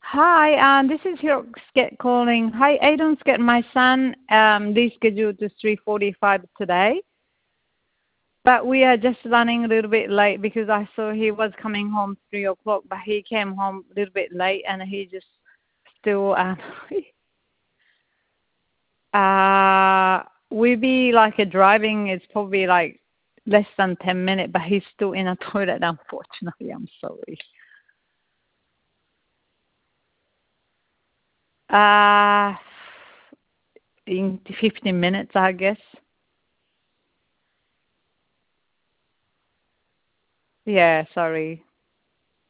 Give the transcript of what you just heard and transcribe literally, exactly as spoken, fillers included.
Hi, um, this is Hiroxket calling. Hi, Aidonsket. My son, um, they scheduled to three forty-five today, but we are just running a little bit late because I saw he was coming home three o'clock, but he came home a little bit late and he just still, um, uh, we be like a driving is probably like less than ten minutes, but he's still in a toilet, unfortunately. I'm sorry. Uh, in fifteen minutes, I guess. Yeah, sorry.